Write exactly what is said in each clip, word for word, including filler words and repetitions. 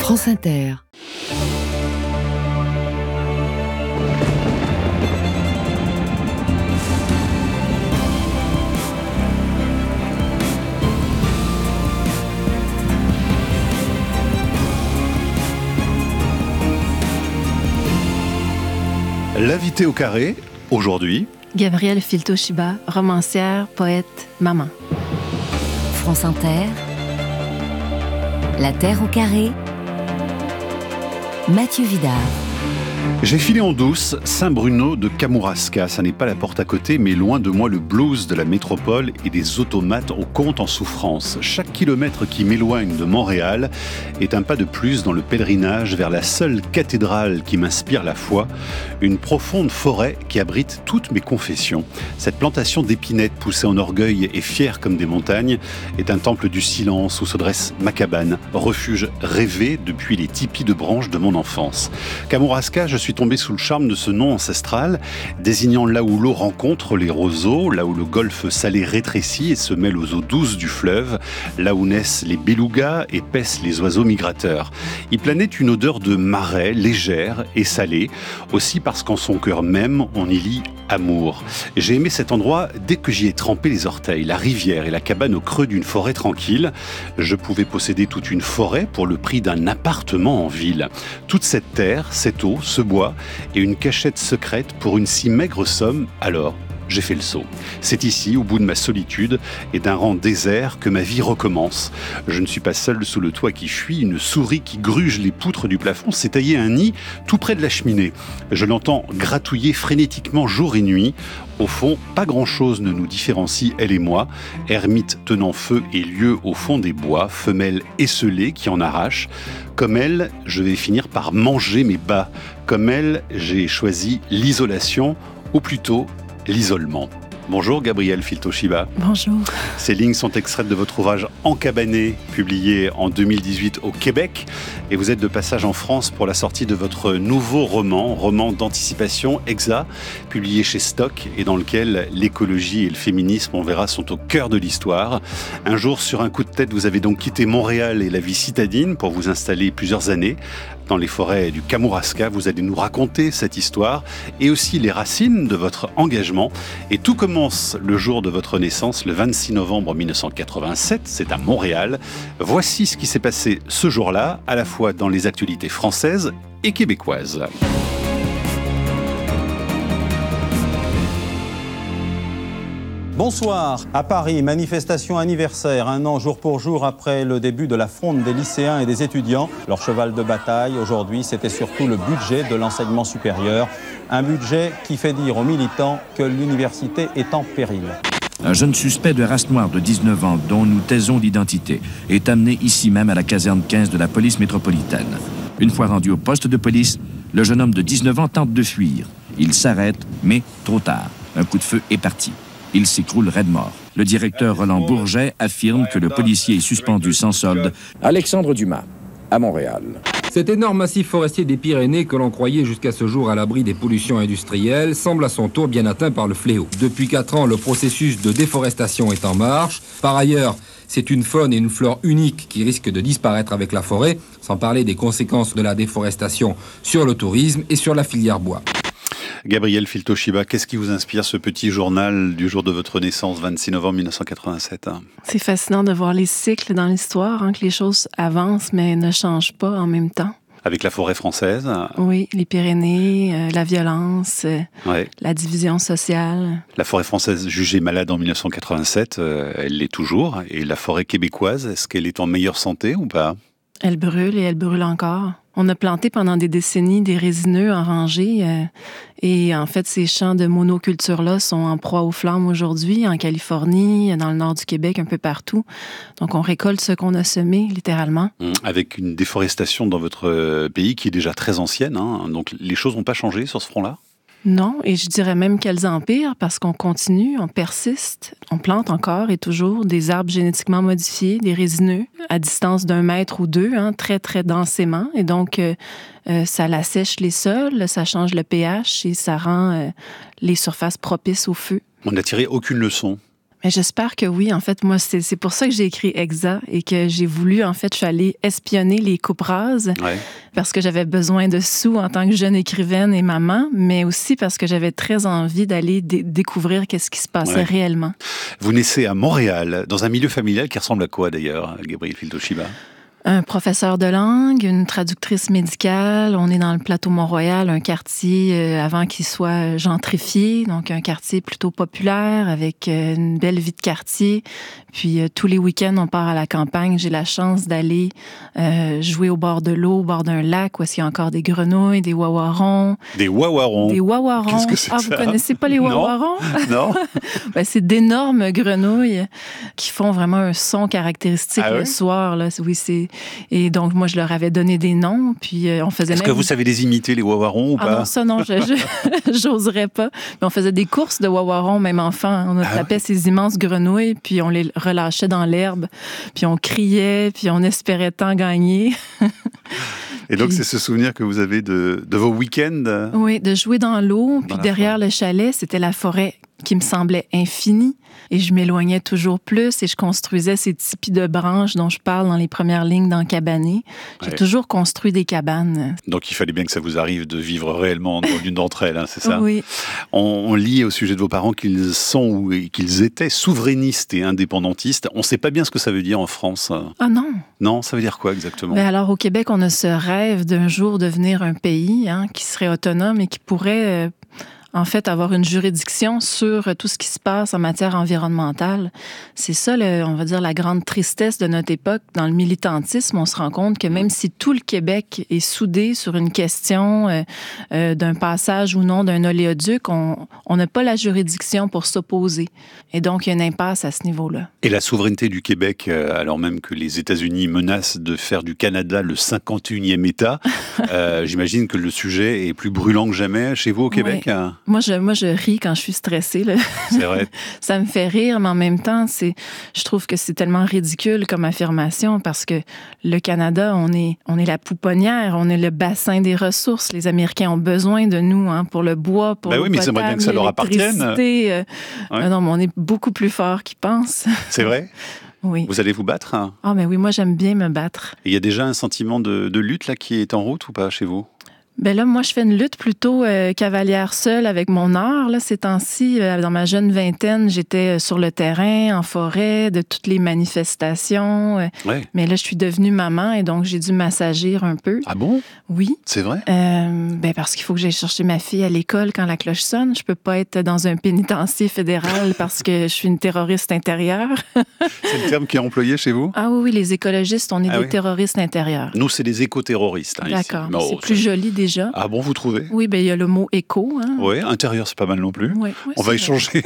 France Inter. L'invité au carré, aujourd'hui... Gabrielle Filto-Shiba, romancière, poète, maman. France Inter. La Terre au carré. Mathieu Vidard. J'ai filé en douce Saint-Bruno de Kamouraska. Ça n'est pas la porte à côté, mais loin de moi le blues de la métropole et des automates au compte en souffrance. Chaque kilomètre qui m'éloigne de Montréal est un pas de plus dans le pèlerinage vers la seule cathédrale qui m'inspire la foi, une profonde forêt qui abrite toutes mes confessions. Cette plantation d'épinettes poussée en orgueil et fière comme des montagnes est un temple du silence où se dresse ma cabane, refuge rêvé depuis les tipis de branches de mon enfance. Kamouraska, je suis tombé sous le charme de ce nom ancestral, désignant là où l'eau rencontre les roseaux, là où le golfe salé rétrécit et se mêle aux eaux douces du fleuve, là où naissent les belugas et paissent les oiseaux migrateurs. Il planait une odeur de marais légère et salée, aussi parce qu'en son cœur même, on y lit amour. J'ai aimé cet endroit dès que j'y ai trempé les orteils, la rivière et la cabane au creux d'une forêt tranquille. Je pouvais posséder toute une forêt pour le prix d'un appartement en ville. Toute cette terre, cette eau, ce bois et une cachette secrète pour une si maigre somme, alors j'ai fait le saut. C'est ici, au bout de ma solitude et d'un rang désert, que ma vie recommence. Je ne suis pas seul sous le toit qui fuit, une souris qui gruge les poutres du plafond s'est taillé un nid tout près de la cheminée. Je l'entends gratouiller frénétiquement jour et nuit. Au fond, pas grand-chose ne nous différencie, elle et moi. Ermite tenant feu et lieu au fond des bois, femelle esselée qui en arrache. Comme elle, je vais finir par manger mes bas. Comme elle, j'ai choisi l'isolation, ou plutôt l'isolement. Bonjour Gabrielle Filto-Shiba. Bonjour. Ces lignes sont extraites de votre ouvrage Encabané, publié en deux mille dix-huit au Québec. Et vous êtes de passage en France pour la sortie de votre nouveau roman, roman d'anticipation, Exa, publié chez Stock et dans lequel l'écologie et le féminisme, on verra, sont au cœur de l'histoire. Un jour, sur un coup de tête, vous avez donc quitté Montréal et la vie citadine pour vous installer plusieurs années dans les forêts du Kamouraska. Vous allez nous raconter cette histoire et aussi les racines de votre engagement. Et tout commence le jour de votre naissance, le vingt-six novembre mille neuf cent quatre-vingt-sept, c'est à Montréal. Voici ce qui s'est passé ce jour-là, à la fois dans les actualités françaises et québécoises. Bonsoir. À Paris, manifestation anniversaire, un an jour pour jour après le début de la fronde des lycéens et des étudiants. Leur cheval de bataille, aujourd'hui, c'était surtout le budget de l'enseignement supérieur. Un budget qui fait dire aux militants que l'université est en péril. Un jeune suspect de race noire de dix-neuf ans, dont nous taisons l'identité, est amené ici même à la caserne quinze de la police métropolitaine. Une fois rendu au poste de police, le jeune homme de dix-neuf ans tente de fuir. Il s'arrête, mais trop tard. Un coup de feu est parti. Il s'écroule raide mort. Le directeur Roland Bourget affirme que le policier est suspendu sans solde. Alexandre Dumas, à Montréal. Cet énorme massif forestier des Pyrénées que l'on croyait jusqu'à ce jour à l'abri des pollutions industrielles semble à son tour bien atteint par le fléau. Depuis quatre ans, le processus de déforestation est en marche. Par ailleurs, c'est une faune et une flore uniques qui risquent de disparaître avec la forêt, sans parler des conséquences de la déforestation sur le tourisme et sur la filière bois. Gabrielle Filto-Shiba, qu'est-ce qui vous inspire ce petit journal du jour de votre naissance, vingt-six novembre mille neuf cent quatre-vingt-sept? C'est fascinant de voir les cycles dans l'histoire, hein, que les choses avancent mais ne changent pas en même temps. Avec la forêt française. Oui, les Pyrénées, euh, la violence, euh, ouais. La division sociale. La forêt française jugée malade en mille neuf cent quatre-vingt-sept, euh, elle l'est toujours. Et la forêt québécoise, est-ce qu'elle est en meilleure santé ou pas? Elle brûle et elle brûle encore. On a planté pendant des décennies des résineux en rangée euh, et en fait, ces champs de monoculture-là sont en proie aux flammes aujourd'hui, en Californie, dans le nord du Québec, un peu partout. Donc, on récolte ce qu'on a semé, littéralement. Avec une déforestation dans votre pays qui est déjà très ancienne, hein. Donc les choses n'ont pas changé sur ce front-là? Non, et je dirais même qu'elles empirent parce qu'on continue, on persiste, on plante encore et toujours des arbres génétiquement modifiés, des résineux, à distance d'un mètre ou deux, hein, très, très densément. Et donc, euh, euh, ça l'assèche les sols, ça change le pH et ça rend euh, les surfaces propices au feu. On n'a tiré aucune leçon. Mais j'espère que oui. En fait, moi, c'est, c'est pour ça que j'ai écrit Exa et que j'ai voulu, en fait, je suis allée espionner les coupes rases Ouais. parce que j'avais besoin de sous en tant que jeune écrivaine et maman, mais aussi parce que j'avais très envie d'aller d- découvrir qu'est-ce qui se passait Ouais. réellement. Vous naissez à Montréal, dans un milieu familial qui ressemble à quoi d'ailleurs, Gabrielle Filtoshiba? Un professeur de langue, une traductrice médicale. On est dans le plateau Mont-Royal, un quartier euh, avant qu'il soit gentrifié, donc un quartier plutôt populaire avec euh, une belle vie de quartier. Puis euh, tous les week-ends, on part à la campagne. J'ai la chance d'aller euh, jouer au bord de l'eau, au bord d'un lac où il y a encore des grenouilles, des wawarons. Des wawarons. Des wawarons. Qu'est-ce que c'est ah, que vous ça? connaissez pas les wawarons? Non. Ben, c'est d'énormes grenouilles qui font vraiment un son caractéristique Ah le ouais? soir. Là. Oui, c'est... Et donc, moi, je leur avais donné des noms, puis euh, on faisait Est-ce même... que vous savez les imiter, les wawarons, ou Ah pas? non, ça, non, je, je, j'oserais pas. Mais on faisait des courses de wawarons, même enfant. On Ah tapait ouais? ces immenses grenouilles, puis on les relâchait dans l'herbe, puis on criait, puis on espérait tant gagner. Et donc, Puis- c'est ce souvenir que vous avez de, de vos week-ends? Oui, de jouer dans l'eau, puis la derrière le chalet, c'était la forêt qui me semblait infinie. Et je m'éloignais toujours plus et je construisais ces tipis de branches dont je parle dans les premières lignes dans Cabané. J'ai Ouais. toujours construit des cabanes. Donc, il fallait bien que ça vous arrive de vivre réellement dans l'une d'entre elles, hein, c'est ça? Oui. On, on lit au sujet de vos parents qu'ils sont ou qu'ils étaient souverainistes et indépendantistes. On ne sait pas bien ce que ça veut dire en France. Ah non. Non, ça veut dire quoi exactement? Ben alors, au Québec, on a ce rêve d'un jour devenir un pays hein, qui serait autonome et qui pourrait, euh, en fait, avoir une juridiction sur tout ce qui se passe en matière environnementale. C'est ça, le, on va dire, la grande tristesse de notre époque. Dans le militantisme, on se rend compte que même si tout le Québec est soudé sur une question euh, euh, d'un passage ou non d'un oléoduc, on on n'a pas la juridiction pour s'opposer. Et donc, il y a une impasse à ce niveau-là. Et la souveraineté du Québec, euh, alors même que les États-Unis menacent de faire du Canada le cinquante et unième État, euh, j'imagine que le sujet est plus brûlant que jamais chez vous au Québec. Oui. Hein? Moi, je, moi, je ris quand je suis stressée. Là. C'est vrai. Ça me fait rire, mais en même temps, c'est, je trouve que c'est tellement ridicule comme affirmation parce que le Canada, on est, on est la pouponnière, on est le bassin des ressources. Les Américains ont besoin de nous hein, pour le bois, pour Ben l'eau oui, mais ils aimeraient bien potable, que ça leur appartienne. l'électricité. Euh, Ouais. euh, non, mais on est beaucoup plus fort qu'ils pensent. C'est vrai? Oui. Vous allez vous battre? Hein? Ah, mais oui, moi, j'aime bien me battre. Et il y a déjà un sentiment de, de lutte là, qui est en route ou pas chez vous? Ben là, moi, je fais une lutte plutôt euh, cavalière seule avec mon art. Là, ces temps-ci, euh, dans ma jeune vingtaine, j'étais sur le terrain, en forêt, de toutes les manifestations. Euh, Ouais. mais là, je suis devenue maman et donc j'ai dû m'assagir un peu. Ah bon? Oui. C'est vrai? Euh, ben parce qu'il faut que j'aille chercher ma fille à l'école quand la cloche sonne. Je peux pas être dans un pénitencier fédéral parce que je suis une terroriste intérieure. C'est le terme qui est employé chez vous? Ah oui, oui, les écologistes, on est Ah des oui? terroristes intérieurs. Nous, c'est des éco-terroristes. Hein, ici. D'accord. Mais C'est oh, plus ça- joli déjà. Ah bon, vous trouvez? Oui, ben il y a le mot éco. Hein. Oui, intérieur, c'est pas mal non plus. Oui, oui, On va c'est vrai. échanger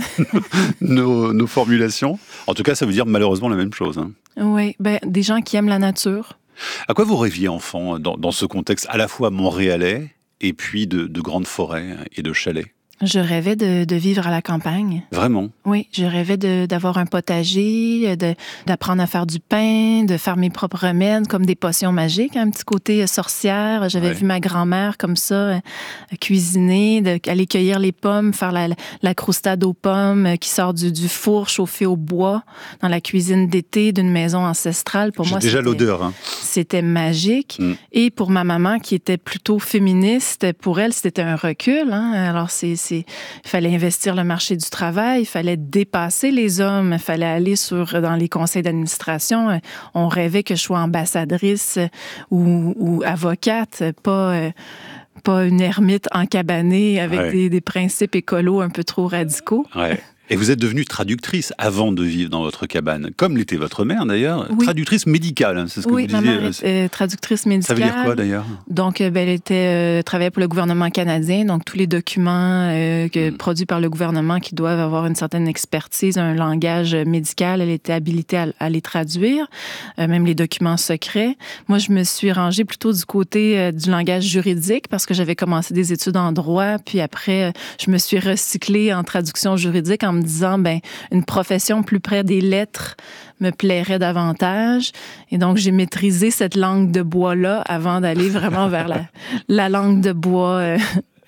nos, nos formulations. En tout cas, ça veut dire malheureusement la même chose. Hein. Oui, ben des gens qui aiment la nature. À quoi vous rêviez enfant dans, dans ce contexte à la fois montréalais et puis de, de grandes forêts et de chalets? Je rêvais de, de vivre à la campagne. Vraiment? Oui, je rêvais de, d'avoir un potager, de, d'apprendre à faire du pain, de faire mes propres remèdes, comme des potions magiques, un petit côté sorcière. J'avais Ouais. vu ma grand-mère comme ça, euh, cuisiner, de, aller cueillir les pommes, faire la, la croustade aux pommes euh, qui sort du, du four chauffé au bois dans la cuisine d'été d'une maison ancestrale. Pour J'ai moi, déjà c'était- l'odeur. Hein. C'était magique. Mm. Et pour ma maman, qui était plutôt féministe, pour elle, c'était un recul. Hein? Alors, c'est, c'est, il fallait investir le marché du travail, il fallait dépasser les hommes, il fallait aller sur, dans les conseils d'administration. On rêvait que je sois ambassadrice ou, ou avocate, pas... euh, pas une ermite encabanée avec Ouais. des, des principes écolos un peu trop radicaux. Ouais. Et vous êtes devenue traductrice avant de vivre dans votre cabane, comme l'était votre mère d'ailleurs, Oui. traductrice médicale, hein, c'est ce que Oui, vous ma disiez. mère est euh, traductrice médicale. Ça veut dire quoi d'ailleurs? Donc, euh, ben, elle était, euh, travaillait pour le gouvernement canadien, donc tous les documents euh, que, Mm. produits par le gouvernement qui doivent avoir une certaine expertise, un langage médical, elle était habilitée à, à les traduire, euh, même les documents secrets. Moi, je me suis rangée plutôt du côté euh, du langage juridique parce que j'avais commencé des études en droit, puis après, euh, je me suis recyclée en traduction juridique en me disant, ben une profession plus près des lettres me plairait davantage. Et donc, j'ai maîtrisé cette langue de bois-là avant d'aller vraiment vers la, la langue de bois euh,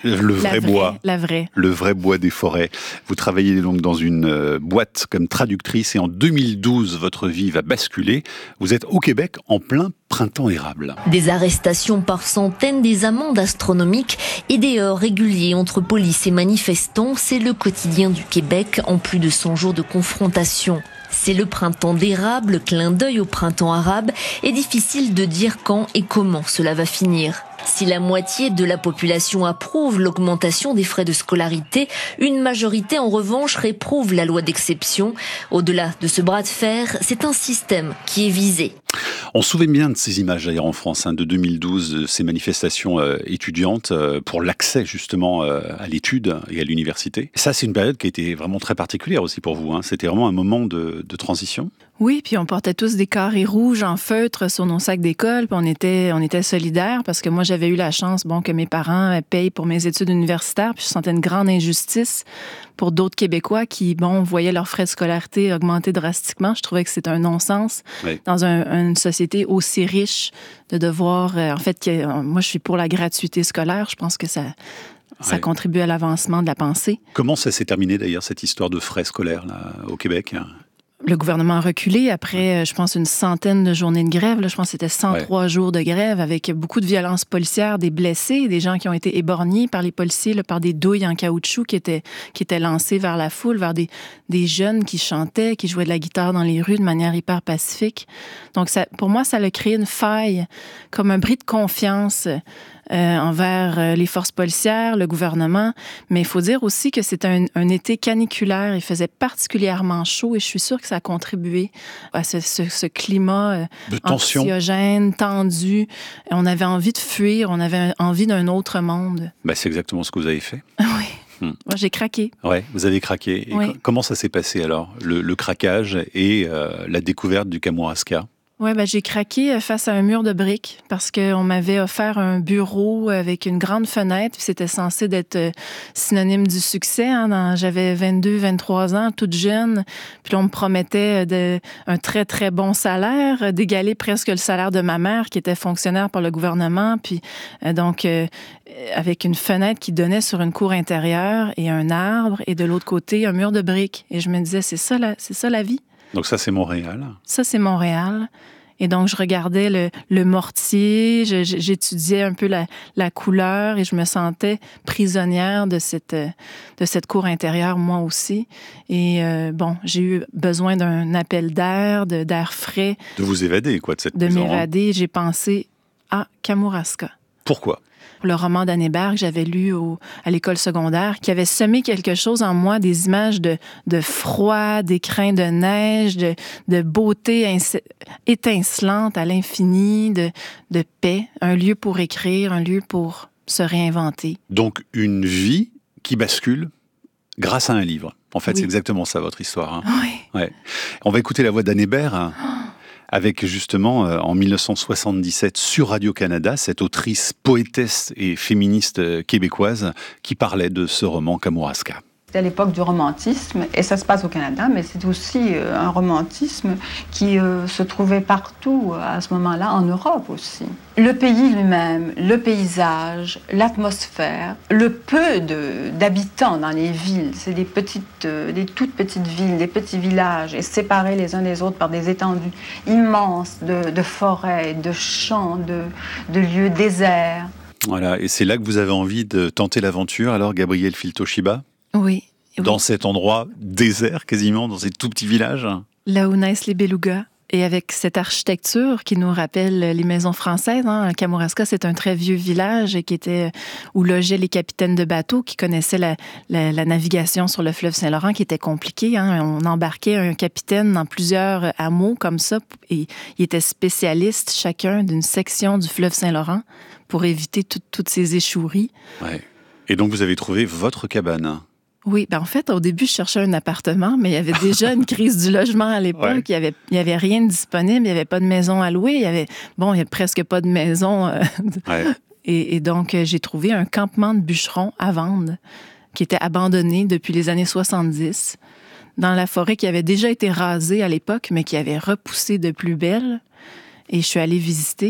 Le vrai la vraie, bois. La vraie. Le vrai bois des forêts. Vous travaillez donc dans une euh, boîte comme traductrice et en deux mille douze, votre vie va basculer. Vous êtes au Québec en plein printemps érable. Des arrestations par centaines, des amendes astronomiques et des heurts réguliers entre police et manifestants, c'est le quotidien du Québec en plus de cent jours de confrontation. C'est le printemps d'érable, clin d'œil au printemps arabe, et difficile de dire quand et comment cela va finir. Si la moitié de la population approuve l'augmentation des frais de scolarité, une majorité en revanche réprouve la loi d'exception. Au-delà de ce bras de fer, c'est un système qui est visé. On se souvient bien de ces images d'ailleurs en France, hein, de deux mille douze, de ces manifestations euh, étudiantes euh, pour l'accès justement euh, à l'étude et à l'université. Ça, c'est une période qui a été vraiment très particulière aussi pour vous. Hein. C'était vraiment un moment de, de transition. Oui, puis on portait tous des carrés rouges en feutre sur nos sacs d'école, puis on était, on était solidaires parce que moi, j'avais eu la chance bon, que mes parents payent pour mes études universitaires, puis je sentais une grande injustice pour d'autres Québécois qui, bon, voyaient leurs frais de scolarité augmenter drastiquement. Je trouvais que c'était un non-sens oui. dans un, une société aussi riche de devoir... Euh, en fait, que, moi, je suis pour la gratuité scolaire. Je pense que ça... Ça ouais. contribue à l'avancement de la pensée. Comment ça s'est terminé d'ailleurs, cette histoire de frais scolaires là, au Québec ? Le gouvernement a reculé après, je pense, une centaine de journées de grève. Là, je pense que c'était cent trois ouais. jours de grève avec beaucoup de violences policières, des blessés, des gens qui ont été éborgnés par les policiers, là, par des douilles en caoutchouc qui étaient, qui étaient lancées vers la foule, vers des, des jeunes qui chantaient, qui jouaient de la guitare dans les rues de manière hyper pacifique. Donc, ça, pour moi, ça a créé une faille, comme un bris de confiance Euh, envers euh, les forces policières, le gouvernement. Mais il faut dire aussi que c'était un, un été caniculaire. Il faisait particulièrement chaud et je suis sûre que ça a contribué à ce, ce, ce climat euh, de tension, anxiogène, tendu. On avait envie de fuir, on avait envie d'un autre monde. Ben, c'est exactement ce que vous avez fait. Oui. Hmm. Moi, j'ai craqué. Ouais, vous avez craqué. Et oui. c- comment ça s'est passé alors, le, le craquage et euh, la découverte du Kamouraska? Oui, ben, j'ai craqué face à un mur de briques parce qu'on m'avait offert un bureau avec une grande fenêtre. C'était censé être synonyme du succès. Hein, dans, j'avais vingt-deux, vingt-trois ans, toute jeune. Puis on me promettait de, un très, très bon salaire, d'égaler presque le salaire de ma mère qui était fonctionnaire pour le gouvernement. Puis euh, donc, euh, avec une fenêtre qui donnait sur une cour intérieure et un arbre et de l'autre côté, un mur de briques. Et je me disais, c'est ça la, c'est ça la vie. Donc ça, c'est Montréal. Ça, c'est Montréal. Et donc, je regardais le, le mortier, je, j'étudiais un peu la, la couleur et je me sentais prisonnière de cette, de cette cour intérieure, moi aussi. Et euh, bon, j'ai eu besoin d'un appel d'air, de, d'air frais. De vous évader, quoi, de cette De maison. m'évader. J'ai pensé à Kamouraska. Pourquoi? Le roman d'Anne Hébert que j'avais lu au, à l'école secondaire, qui avait semé quelque chose en moi, des images de, de froid, d'écrins de neige, de, de beauté ins- étincelante à l'infini, de, de paix, un lieu pour écrire, un lieu pour se réinventer. Donc une vie qui bascule grâce à un livre. En fait, oui. C'est exactement ça, votre histoire. Hein. Oui. Ouais. On va écouter la voix d'Anne Hébert. Hein. Oh. Avec justement, euh, en dix-neuf cent soixante-dix-sept, sur Radio-Canada, cette autrice, poétesse et féministe québécoise qui parlait de ce roman Kamouraska. C'est à l'époque du romantisme, et ça se passe au Canada, mais c'est aussi euh, un romantisme qui euh, se trouvait partout à ce moment-là, en Europe aussi. Le pays lui-même, le paysage, l'atmosphère, le peu de, d'habitants dans les villes, c'est des, petites, euh, des toutes petites villes, des petits villages, et séparés les uns des autres par des étendues immenses de, de forêts, de champs, de, de lieux déserts. Voilà, et c'est là que vous avez envie de tenter l'aventure, alors, Gabrielle Filtoshiba ? Oui. Dans oui. cet endroit désert, quasiment, dans ces tout petits villages. Là où naissent les belugas. Et avec cette architecture qui nous rappelle les maisons françaises. Hein. Kamouraska, c'est un très vieux village qui était, où logeaient les capitaines de bateaux qui connaissaient la, la, la navigation sur le fleuve Saint-Laurent, qui était compliquée. Hein. On embarquait un capitaine dans plusieurs hameaux comme ça. Et il était spécialiste, chacun, d'une section du fleuve Saint-Laurent pour éviter tout, toutes ces échoueries. Ouais. Et donc, vous avez trouvé votre cabane. Oui, ben en fait, au début, je cherchais un appartement, mais il y avait déjà une crise du logement à l'époque. Ouais. Il y avait, il y avait rien de disponible, il n'y avait pas de maison à louer, il y avait, bon, il y a presque pas de maison. Euh, ouais. et, et donc, j'ai trouvé un campement de bûcherons à vendre, qui était abandonné depuis les années soixante-dix, dans la forêt qui avait déjà été rasée à l'époque, mais qui avait repoussé de plus belle. Et je suis allée visiter.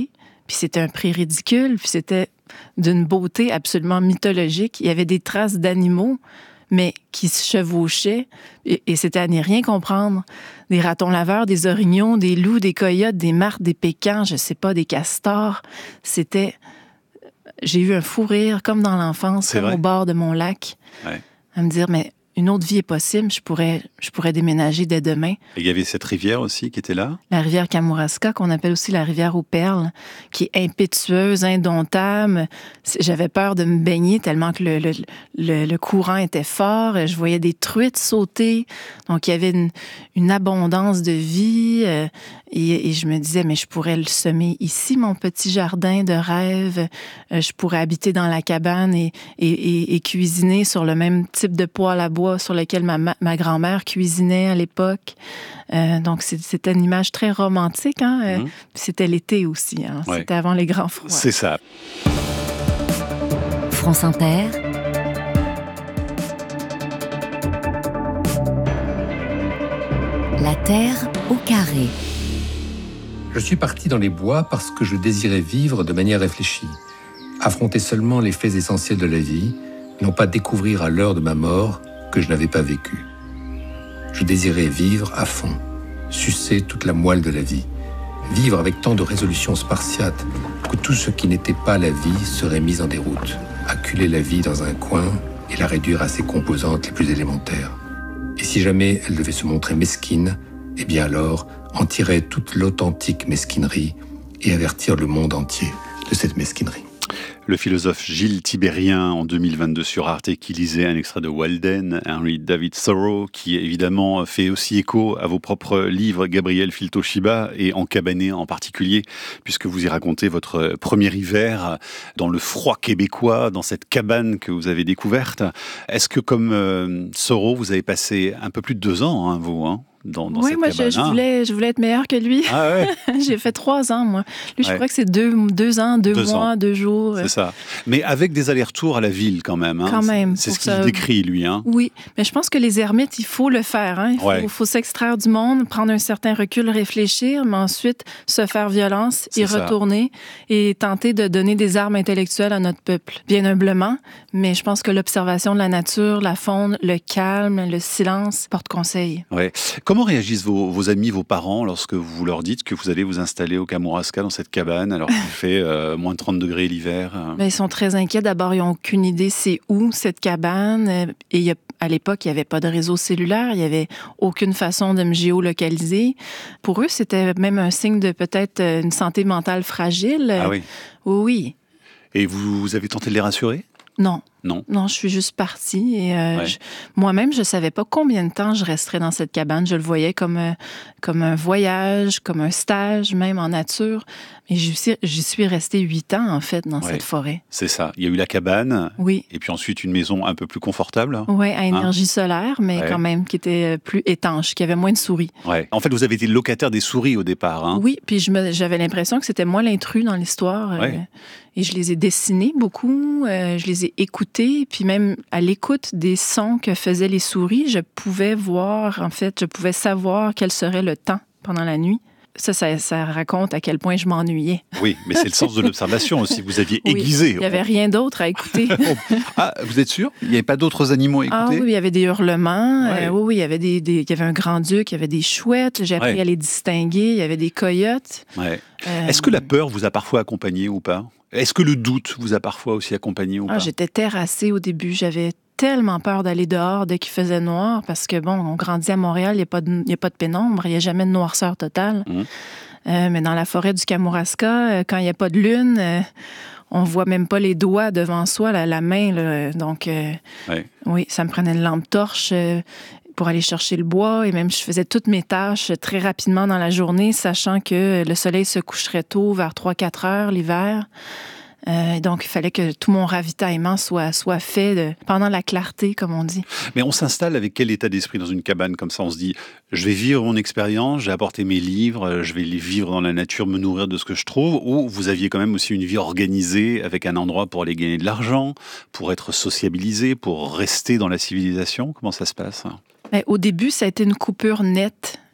Puis c'était un prix ridicule, puis c'était d'une beauté absolument mythologique. Il y avait des traces d'animaux, mais qui se chevauchaient, et, et c'était à n'y rien comprendre. Des ratons laveurs, des orignaux, des loups, des coyotes, des martres, des pécans, je sais pas, des castors. C'était... J'ai eu un fou rire, comme dans l'enfance, comme au bord de mon lac, ouais. à me dire, mais une autre vie est possible, je pourrais, je pourrais déménager dès demain. Et il y avait cette rivière aussi qui était là? La rivière Kamouraska, qu'on appelle aussi la rivière aux perles, qui est impétueuse, indomptable. J'avais peur de me baigner tellement que le, le, le, le courant était fort. Je voyais des truites sauter. Donc, il y avait une, une abondance de vie. Euh, et, et je me disais, mais je pourrais le semer ici, mon petit jardin de rêve. Euh, je pourrais habiter dans la cabane et, et, et, et cuisiner sur le même type de poêle à bois sur lequel ma, ma grand-mère cuisinait à l'époque. Euh, donc, c'est, c'était une image très romantique. Hein? Euh, mmh. C'était l'été aussi. Hein? Ouais. C'était avant les grands froids. C'est ça. France Inter. La terre au carré. Je suis parti dans les bois parce que je désirais vivre de manière réfléchie. Affronter seulement les faits essentiels de la vie, non pas découvrir à l'heure de ma mort que je n'avais pas vécu. Je désirais vivre à fond, sucer toute la moelle de la vie, vivre avec tant de résolution spartiate que tout ce qui n'était pas la vie serait mis en déroute, acculer la vie dans un coin et la réduire à ses composantes les plus élémentaires. Et si jamais elle devait se montrer mesquine, eh bien alors en tirer toute l'authentique mesquinerie et avertir le monde entier de cette mesquinerie. Le philosophe Gilles Tibérien, en deux mille vingt-deux sur Arte, qui lisait un extrait de Walden, Henry David Thoreau, qui évidemment fait aussi écho à vos propres livres, Gabriel Filtoshiba, et En cabané en particulier, puisque vous y racontez votre premier hiver dans le froid québécois, dans cette cabane que vous avez découverte. Est-ce que, comme euh, Thoreau, vous avez passé un peu plus de deux ans, hein, vous, hein Dans, dans oui, cette moi, cabane, je, je, hein? voulais, je voulais être meilleure que lui. Ah ouais. J'ai fait trois ans, moi. Lui, je ouais. crois que c'est deux, deux ans, deux, deux mois, ans. deux jours. C'est ça. Mais avec des allers-retours à la ville, quand même. Hein. Quand même. C'est ce qu'il ça... décrit, lui. Hein. Oui, mais je pense que les ermites, il faut le faire. Hein. Il faut, ouais. faut s'extraire du monde, prendre un certain recul, réfléchir, mais ensuite se faire violence, c'est y ça. Retourner et tenter de donner des armes intellectuelles à notre peuple. Bien humblement, mais je pense que l'observation de la nature, la faune, le calme, le silence porte conseil. Ouais. Comment réagissent vos, vos amis, vos parents, lorsque vous leur dites que vous allez vous installer au Kamouraska, dans cette cabane, alors qu'il fait euh, moins de trente degrés l'hiver? Ben, ils sont très inquiets. D'abord, ils n'ont aucune idée c'est où, cette cabane. Et il y a, à l'époque, il n'y avait pas de réseau cellulaire. Il n'y avait aucune façon de me géolocaliser. Pour eux, c'était même un signe de peut-être une santé mentale fragile. Ah oui? Oui. Et vous, vous avez tenté de les rassurer? Non. Non. Non, je suis juste partie. Et euh, ouais. je, moi-même, je ne savais pas combien de temps je resterais dans cette cabane. Je le voyais comme, euh, comme un voyage, comme un stage, même en nature. Mais j'y suis, j'y suis restée huit ans, en fait, dans ouais. cette forêt. C'est ça. Il y a eu la cabane. Oui. Et puis ensuite, une maison un peu plus confortable. Oui, à énergie hein? solaire, mais ouais. quand même qui était plus étanche, qui avait moins de souris. Ouais. En fait, vous avez été locataire des souris au départ. Hein? Oui, puis je me, j'avais l'impression que c'était moi l'intrus dans l'histoire. Ouais. Euh, et je les ai dessinés beaucoup, euh, je les ai écoutés, puis même à l'écoute des sons que faisaient les souris, je pouvais voir, en fait, je pouvais savoir quel serait le temps pendant la nuit. Ça, ça, ça raconte à quel point je m'ennuyais. Oui, mais c'est le sens de l'observation aussi. Vous aviez oui, aiguisé. Il n'y avait rien d'autre à écouter. Ah, vous êtes sûr? Il n'y avait pas d'autres animaux à écouter? Ah oui, il y avait des hurlements. Ouais. Euh, oui, oui, il y avait des, des, il y avait un grand-duc, il y avait des chouettes. J'ai appris ouais. à les distinguer. Il y avait des coyotes. Ouais. Euh... Est-ce que la peur vous a parfois accompagné ou pas? Est-ce que le doute vous a parfois aussi accompagné ou ah, pas? J'étais terrassée au début. J'avais tellement peur d'aller dehors dès qu'il faisait noir parce que, bon, on grandit à Montréal, il n'y a pas de, il n'y a pas de pénombre, il n'y a jamais de noirceur totale. Mmh. Euh, mais dans la forêt du Kamouraska, euh, quand il n'y a pas de lune, euh, on ne voit même pas les doigts devant soi, la, la main. Là, donc, euh, ouais. oui, ça me prenait une lampe torche euh, pour aller chercher le bois. Et même, je faisais toutes mes tâches très rapidement dans la journée, sachant que le soleil se coucherait tôt, vers trois à quatre heures l'hiver. Euh, donc, il fallait que tout mon ravitaillement soit, soit fait de, pendant la clarté, comme on dit. Mais on s'installe avec quel état d'esprit dans une cabane comme ça? On se dit, je vais vivre mon expérience, j'ai apporté mes livres, je vais les vivre dans la nature, me nourrir de ce que je trouve. Ou vous aviez quand même aussi une vie organisée avec un endroit pour aller gagner de l'argent, pour être sociabilisé, pour rester dans la civilisation? Comment ça se passe? Bien, au début, ça a été une coupure nette.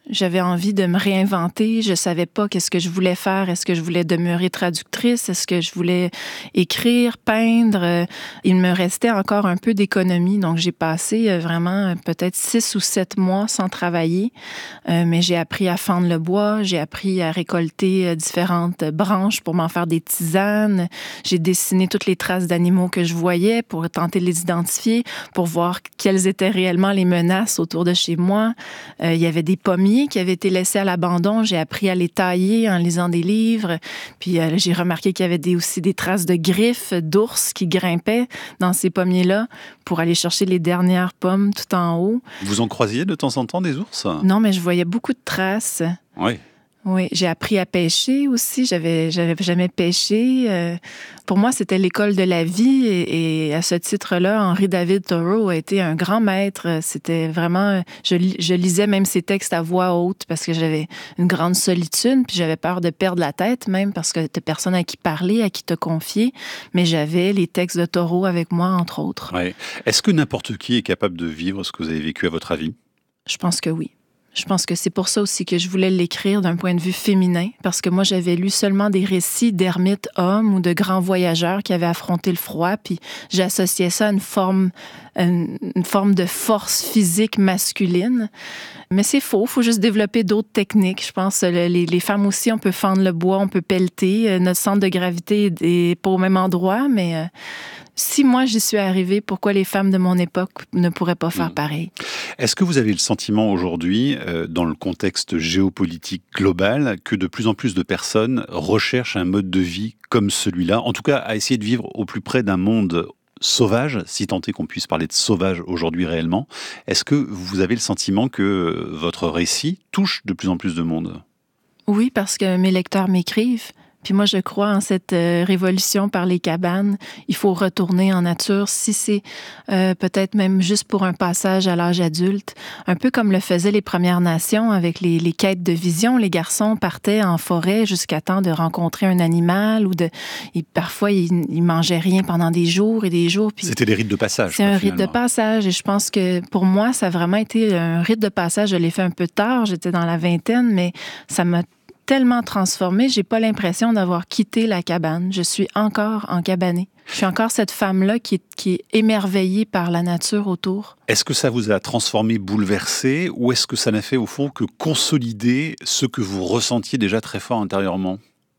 J'avais envie de me réinventer. Je savais pas qu'est-ce que je voulais faire. Est-ce que je voulais demeurer traductrice? Est-ce que je voulais écrire, peindre? Il me restait encore un peu d'économie. Donc, j'ai passé vraiment peut-être six ou sept mois sans travailler. Euh, mais j'ai appris à fendre le bois. J'ai appris à récolter différentes branches pour m'en faire des tisanes. J'ai dessiné toutes les traces d'animaux que je voyais pour tenter de les identifier, pour voir quelles étaient réellement les menaces autour de chez moi. Euh, il y avait des pommiers qui avaient été laissés à l'abandon. J'ai appris à les tailler en lisant des livres. Puis euh, j'ai remarqué qu'il y avait des, aussi des traces de griffes d'ours qui grimpaient dans ces pommiers-là pour aller chercher les dernières pommes tout en haut. Vous en croisiez de temps en temps des ours? Non, mais je voyais beaucoup de traces. Oui. Oui, j'ai appris à pêcher aussi. J'avais, j'avais jamais pêché. Euh, pour moi, c'était l'école de la vie. Et, et à ce titre-là, Henry David Thoreau a été un grand maître. C'était vraiment... Je, je lisais même ses textes à voix haute parce que j'avais une grande solitude. Puis j'avais peur de perdre la tête même parce que t'as personne à qui parler, à qui te confier. Mais j'avais les textes de Thoreau avec moi, entre autres. Ouais. Est-ce que n'importe qui est capable de vivre ce que vous avez vécu à votre avis? Je pense que oui. Je pense que c'est pour ça aussi que je voulais l'écrire d'un point de vue féminin, parce que moi, j'avais lu seulement des récits d'ermites hommes ou de grands voyageurs qui avaient affronté le froid, puis j'associais ça à une forme, une, une forme de force physique masculine. Mais c'est faux, il faut juste développer d'autres techniques. Je pense que les, les femmes aussi, on peut fendre le bois, on peut pelleter. Notre centre de gravité n'est pas au même endroit, mais euh, si moi, j'y suis arrivée, pourquoi les femmes de mon époque ne pourraient pas faire pareil? Est-ce que vous avez le sentiment aujourd'hui, euh, dans le contexte géopolitique global, que de plus en plus de personnes recherchent un mode de vie comme celui-là, en tout cas à essayer de vivre au plus près d'un monde sauvage, si tant est qu'on puisse parler de sauvage aujourd'hui réellement? Est-ce que vous avez le sentiment que votre récit touche de plus en plus de monde? Oui, parce que mes lecteurs m'écrivent. Puis moi, je crois en cette euh, révolution par les cabanes. Il faut retourner en nature, si c'est euh, peut-être même juste pour un passage à l'âge adulte. Un peu comme le faisaient les Premières Nations avec les, les quêtes de vision. Les garçons partaient en forêt jusqu'à temps de rencontrer un animal ou de... Et parfois, ils, ils mangeaient rien pendant des jours et des jours. Puis c'était des rites de passage. C'est quoi, un finalement. rite de passage. Et je pense que pour moi, ça a vraiment été un rite de passage. Je l'ai fait un peu tard. J'étais dans la vingtaine, mais ça m'a tellement transformée, j'ai pas l'impression d'avoir quitté la cabane. Je suis encore encabanée. Je suis encore cette femme-là qui est, qui est émerveillée par la nature autour. Est-ce que ça vous a transformé, bouleversé, ou est-ce que ça n'a fait au fond que consolider ce que vous ressentiez déjà très fort intérieurement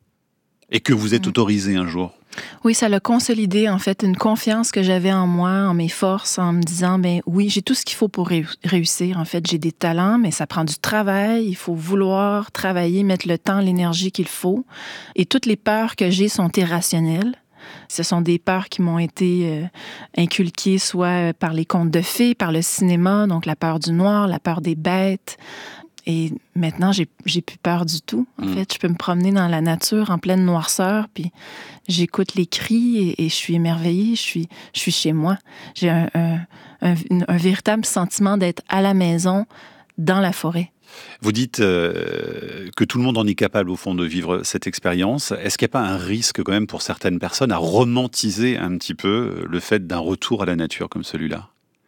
et que vous êtes autorisé un jour? Oui, ça l'a consolidé, en fait, une confiance que j'avais en moi, en mes forces, en me disant, ben oui, j'ai tout ce qu'il faut pour ré- réussir. En fait, j'ai des talents, mais ça prend du travail. Il faut vouloir travailler, mettre le temps, l'énergie qu'il faut. Et toutes les peurs que j'ai sont irrationnelles. Ce sont des peurs qui m'ont été euh, inculquées soit par les contes de fées, par le cinéma, donc la peur du noir, la peur des bêtes. Et maintenant, j'ai, j'ai plus peur du tout. En mmh. fait, je peux me promener dans la nature en pleine noirceur, puis j'écoute les cris et, et je suis émerveillée, je suis, je suis chez moi. J'ai un, un, un, un véritable sentiment d'être à la maison, dans la forêt. Vous dites euh, que tout le monde en est capable, au fond, de vivre cette expérience. Est-ce qu'il n'y a pas un risque, quand même, pour certaines personnes, à romantiser un petit peu le fait d'un retour à la nature comme celui-là?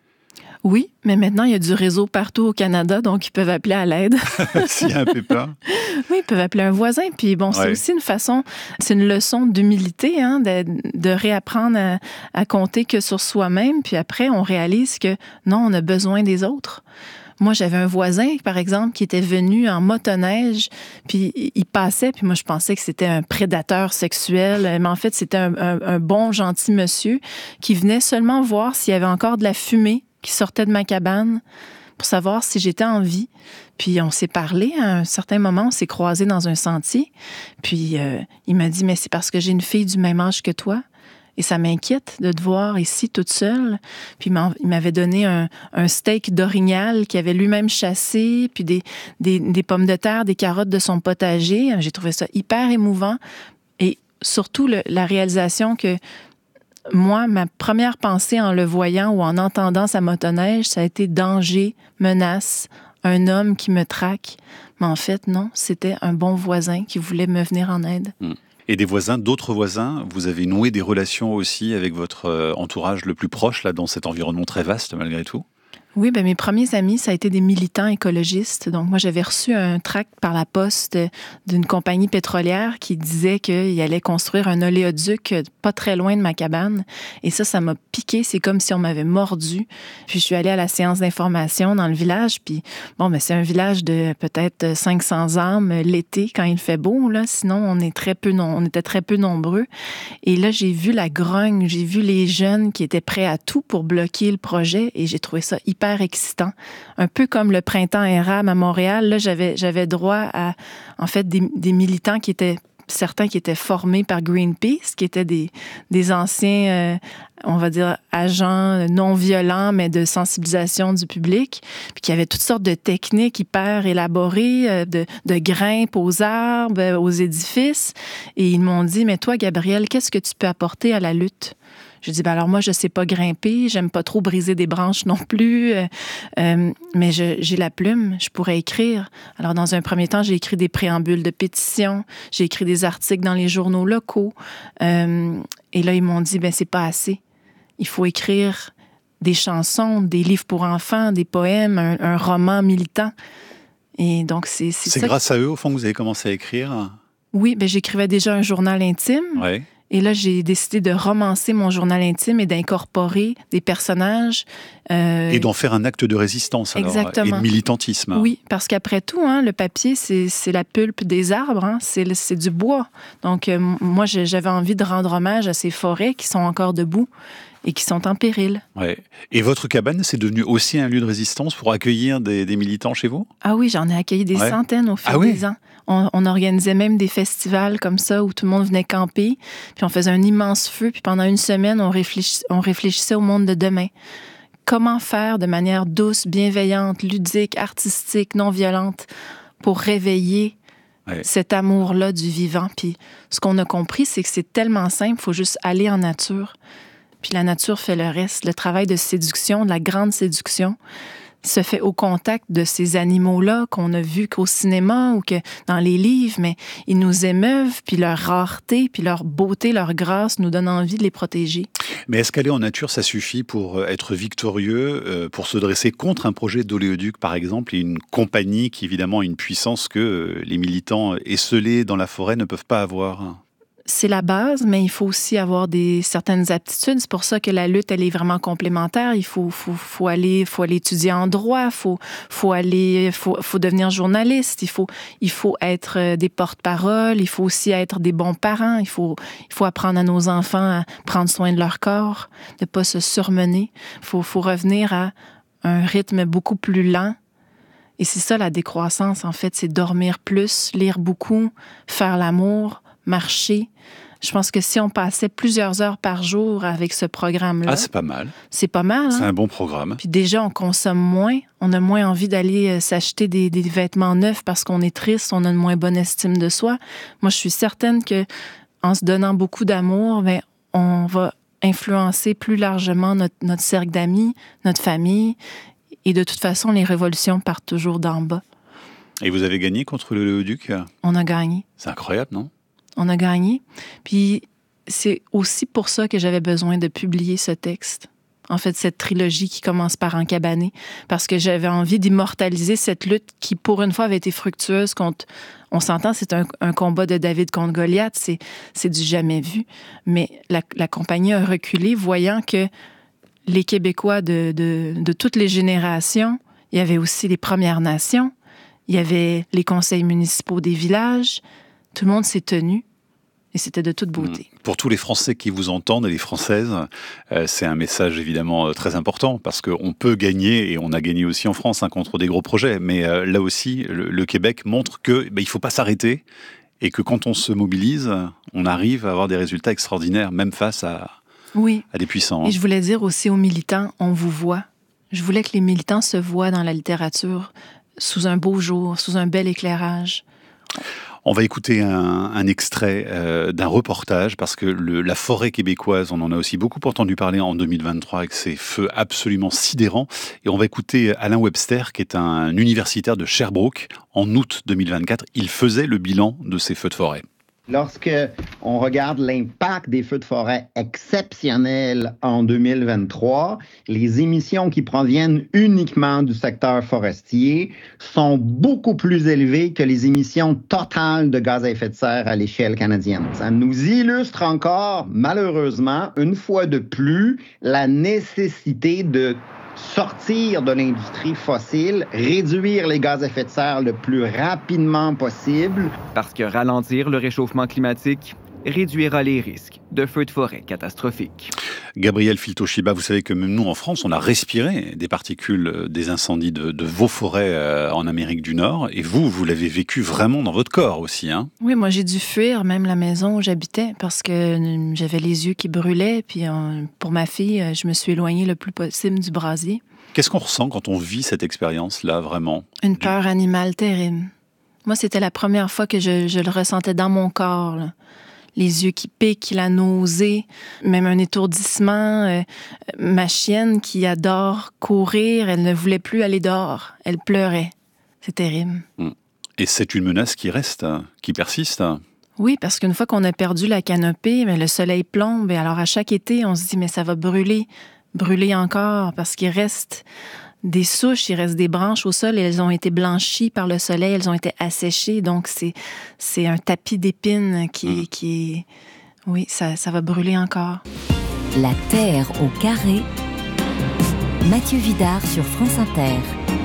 Oui, mais maintenant, il y a du réseau partout au Canada, donc ils peuvent appeler à l'aide. S'il y a un pépin. Oui, ils peuvent appeler un voisin. Puis bon, c'est ouais. aussi une façon, c'est une leçon d'humilité, hein, de, de réapprendre à, à compter que sur soi-même. Puis après, on réalise que non, on a besoin des autres. Moi, j'avais un voisin, par exemple, qui était venu en motoneige, puis il passait, puis moi, je pensais que c'était un prédateur sexuel, mais en fait, c'était un, un, un bon, gentil monsieur qui venait seulement voir s'il y avait encore de la fumée qui sortait de ma cabane pour savoir si j'étais en vie. Puis on s'est parlé à un certain moment, on s'est croisés dans un sentier. Puis euh, il m'a dit, mais c'est parce que j'ai une fille du même âge que toi. Et ça m'inquiète de te voir ici toute seule. Puis il m'avait donné un, un steak d'orignal qu'il avait lui-même chassé, puis des, des, des pommes de terre, des carottes de son potager. J'ai trouvé ça hyper émouvant. Et surtout le, la réalisation que moi, ma première pensée en le voyant ou en entendant sa motoneige, ça a été danger, menace, un homme qui me traque. Mais en fait, non, c'était un bon voisin qui voulait me venir en aide. Mmh. Et des voisins, d'autres voisins, vous avez noué des relations aussi avec votre entourage le plus proche, là, dans cet environnement très vaste, malgré tout? Oui, ben mes premiers amis, ça a été des militants écologistes. Donc, moi, j'avais reçu un tract par la poste d'une compagnie pétrolière qui disait qu'il allait construire un oléoduc pas très loin de ma cabane. Et ça, ça m'a piqué. C'est comme si on m'avait mordu. Puis, je suis allée à la séance d'information dans le village. Puis, bon, ben c'est un village de peut-être cinq cents âmes l'été, quand il fait beau, là. Sinon, on est très peu, non, on était très peu nombreux. Et là, j'ai vu la grogne. J'ai vu les jeunes qui étaient prêts à tout pour bloquer le projet. Et j'ai trouvé ça hyper excitant. Un peu comme le printemps érable à Montréal, là, j'avais, j'avais droit à, en fait, des, des militants qui étaient, certains qui étaient formés par Greenpeace, qui étaient des, des anciens, euh, on va dire, agents non violents, mais de sensibilisation du public, puis qui avaient toutes sortes de techniques hyper élaborées, euh, de, de grimpe aux arbres, aux édifices. Et ils m'ont dit, mais toi, Gabrielle, qu'est-ce que tu peux apporter à la lutte? Je dis, ben alors moi, je sais pas grimper, j'aime pas trop briser des branches non plus, euh, euh, mais je, j'ai la plume, je pourrais écrire. Alors, dans un premier temps, j'ai écrit des préambules de pétition, j'ai écrit des articles dans les journaux locaux, euh, et là, ils m'ont dit, ben c'est pas assez. Il faut écrire des chansons, des livres pour enfants, des poèmes, un, un roman militant. Et donc, c'est c'est, c'est ça grâce que... à eux, au fond, que vous avez commencé à écrire? Oui, ben j'écrivais déjà un journal intime. Ouais. Et là, j'ai décidé de romancer mon journal intime et d'incorporer des personnages. Euh, et d'en faire un acte de résistance, alors, exactement. Et de militantisme. Oui, parce qu'après tout, hein, le papier, c'est, c'est la pulpe des arbres, hein, c'est, le, c'est du bois. Donc, euh, moi, j'avais envie de rendre hommage à ces forêts qui sont encore debout et qui sont en péril. Ouais. Et votre cabane, c'est devenu aussi un lieu de résistance pour accueillir des, des militants chez vous? Ah oui, j'en ai accueilli des ouais. centaines au fil ah oui? des ans. On, on organisait même des festivals comme ça où tout le monde venait camper, puis on faisait un immense feu, puis pendant une semaine, on, réfléch, on réfléchissait au monde de demain. Comment faire de manière douce, bienveillante, ludique, artistique, non violente pour réveiller ouais. cet amour-là du vivant. Puis ce qu'on a compris, c'est que c'est tellement simple, il faut juste aller en nature. Puis la nature fait le reste. Le travail de séduction, de la grande séduction, se fait au contact de ces animaux-là qu'on a vus qu'au cinéma ou que dans les livres, mais ils nous émeuvent, puis leur rareté, puis leur beauté, leur grâce nous donne envie de les protéger. Mais est-ce qu'aller en nature, ça suffit pour être victorieux, pour se dresser contre un projet d'oléoduc, par exemple, et une compagnie qui, évidemment, a une puissance que les militants esselés dans la forêt ne peuvent pas avoir ? C'est la base, mais il faut aussi avoir des certaines aptitudes. C'est pour ça que la lutte, elle est vraiment complémentaire. Il faut, faut, faut aller, faut aller étudier en droit, faut, faut aller, faut, faut devenir journaliste. Il faut, il faut être des porte-parole. Il faut aussi être des bons parents. Il faut, il faut apprendre à nos enfants à prendre soin de leur corps, de pas se surmener. Il faut, faut revenir à un rythme beaucoup plus lent. Et c'est ça la décroissance, en fait, c'est dormir plus, lire beaucoup, faire l'amour, marcher. Je pense que si on passait plusieurs heures par jour avec ce programme-là... Ah, c'est pas mal. C'est pas mal, hein? C'est un bon programme. Puis déjà, on consomme moins. On a moins envie d'aller euh, s'acheter des, des vêtements neufs parce qu'on est triste, on a une moins bonne estime de soi. Moi, je suis certaine que en se donnant beaucoup d'amour, bien, on va influencer plus largement notre, notre cercle d'amis, notre famille. Et de toute façon, les révolutions partent toujours d'en bas. Et vous avez gagné contre l'oléoduc? On a gagné. C'est incroyable, non? On a gagné. Puis c'est aussi pour ça que j'avais besoin de publier ce texte. En fait, cette trilogie qui commence par En cabané. Parce que j'avais envie d'immortaliser cette lutte qui, pour une fois, avait été fructueuse contre... On s'entend, c'est un, un combat de David contre Goliath. C'est, c'est du jamais vu. Mais la, la compagnie a reculé, voyant que les Québécois de, de, de toutes les générations, il y avait aussi les Premières Nations, il y avait les conseils municipaux des villages. Tout le monde s'est tenu et c'était de toute beauté. Pour tous les Français qui vous entendent et les Françaises, euh, c'est un message évidemment très important parce qu'on peut gagner, et on a gagné aussi en France hein, contre des gros projets, mais euh, là aussi, le, le Québec montre qu'il bah, ne faut pas s'arrêter et que quand on se mobilise, on arrive à avoir des résultats extraordinaires, même face à, oui. à des puissants. Hein. Et je voulais dire aussi aux militants, on vous voit. Je voulais que les militants se voient dans la littérature sous un beau jour, sous un bel éclairage. On va écouter un, un extrait euh, d'un reportage, parce que le, la forêt québécoise, on en a aussi beaucoup entendu parler en deux mille vingt-trois avec ces feux absolument sidérants. Et on va écouter Alain Webster, qui est un universitaire de Sherbrooke. En août deux mille vingt-quatre, il faisait le bilan de ces feux de forêt. Lorsque on regarde l'impact des feux de forêt exceptionnels en deux mille vingt-trois, les émissions qui proviennent uniquement du secteur forestier sont beaucoup plus élevées que les émissions totales de gaz à effet de serre à l'échelle canadienne. Ça nous illustre encore, malheureusement, une fois de plus, la nécessité de sortir de l'industrie fossile, réduire les gaz à effet de serre le plus rapidement possible. Parce que ralentir le réchauffement climatique réduira les risques de feux de forêt catastrophiques. Gabriel Filto-Shiba, vous savez que même nous, en France, on a respiré des particules des incendies de, de vos forêts euh, en Amérique du Nord. Et vous, vous l'avez vécu vraiment dans votre corps aussi, hein? Oui, moi, j'ai dû fuir même la maison où j'habitais parce que j'avais les yeux qui brûlaient. Puis euh, pour ma fille, je me suis éloignée le plus possible du brasier. Qu'est-ce qu'on ressent quand on vit cette expérience-là, vraiment? Une peur animale terrible. Moi, c'était la première fois que je, je le ressentais dans mon corps, là. Les yeux qui piquent, la nausée, même un étourdissement. Euh, ma chienne qui adore courir, elle ne voulait plus aller dehors. Elle pleurait. C'est terrible. Et c'est une menace qui reste, qui persiste? Oui, parce qu'une fois qu'on a perdu la canopée, mais le soleil plombe. Et alors, à chaque été, on se dit, mais ça va brûler, brûler encore, parce qu'il reste des souches, il reste des branches au sol et elles ont été blanchies par le soleil, elles ont été asséchées. Donc, c'est, c'est un tapis d'épines qui, mmh. qui est... Oui, ça, ça va brûler encore. La Terre au carré. Mathieu Vidard sur France Inter.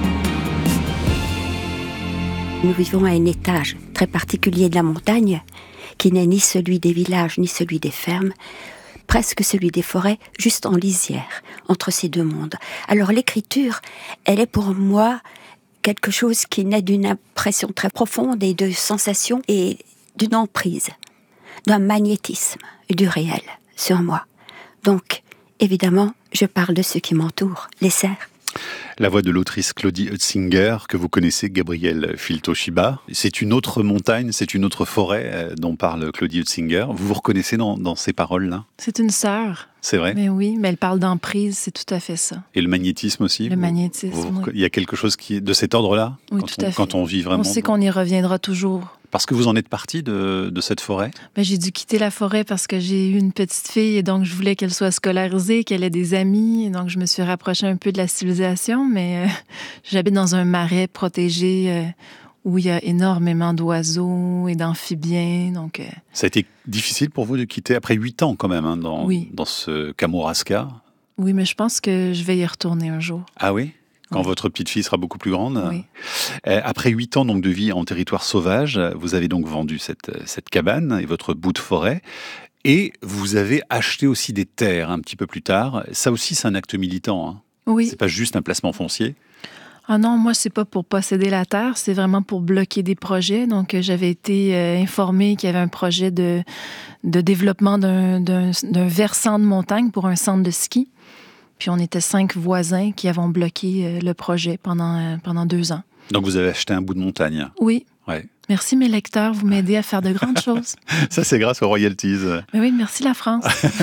Nous vivons à un étage très particulier de la montagne, qui n'est ni celui des villages, ni celui des fermes, presque celui des forêts, juste en lisière, entre ces deux mondes. Alors l'écriture, elle est pour moi quelque chose qui naît d'une impression très profonde et de sensation et d'une emprise, d'un magnétisme du réel sur moi. Donc, évidemment, je parle de ceux qui m'entourent, les serres. La voix de l'autrice Claudie Utzinger, que vous connaissez, Gabriel Filto-Shiba. C'est une autre montagne, c'est une autre forêt dont parle Claudie Utzinger. Vous vous reconnaissez dans, dans ces paroles-là? C'est une sœur. C'est vrai? Mais oui, mais elle parle d'emprise, c'est tout à fait ça. Et le magnétisme aussi? Le magnétisme, vous, vous, oui. Il y a quelque chose qui est de cet ordre-là? Oui, quand tout on, à fait. Quand on vit vraiment... On sait qu'on y reviendra toujours. Parce que vous en êtes parti de, de cette forêt? Ben, j'ai dû quitter la forêt parce que j'ai eu une petite fille et donc je voulais qu'elle soit scolarisée, qu'elle ait des amis. Et donc je me suis rapprochée un peu de la civilisation, mais euh, j'habite dans un marais protégé euh, où il y a énormément d'oiseaux et d'amphibiens. Donc, euh... Ça a été difficile pour vous de quitter après huit ans quand même, hein, dans, oui. dans ce Kamouraska? Oui, mais je pense que je vais y retourner un jour. Ah oui? Quand oui. votre petite fille sera beaucoup plus grande. Oui. Après huit ans donc de vie en territoire sauvage, vous avez donc vendu cette, cette cabane et votre bout de forêt. Et vous avez acheté aussi des terres un petit peu plus tard. Ça aussi, c'est un acte militant. Hein. Oui. C'est pas juste un placement foncier. Ah non, moi, c'est pas pour posséder la terre, c'est vraiment pour bloquer des projets. Donc, j'avais été euh, informée qu'il y avait un projet de, de développement d'un, d'un, d'un versant de montagne pour un centre de ski. Puis on était cinq voisins qui avons bloqué le projet pendant, pendant deux ans. Donc vous avez acheté un bout de montagne? Oui. Ouais. Merci mes lecteurs, vous m'aidez à faire de grandes choses. Ça c'est grâce aux royalties. Mais oui, merci la France.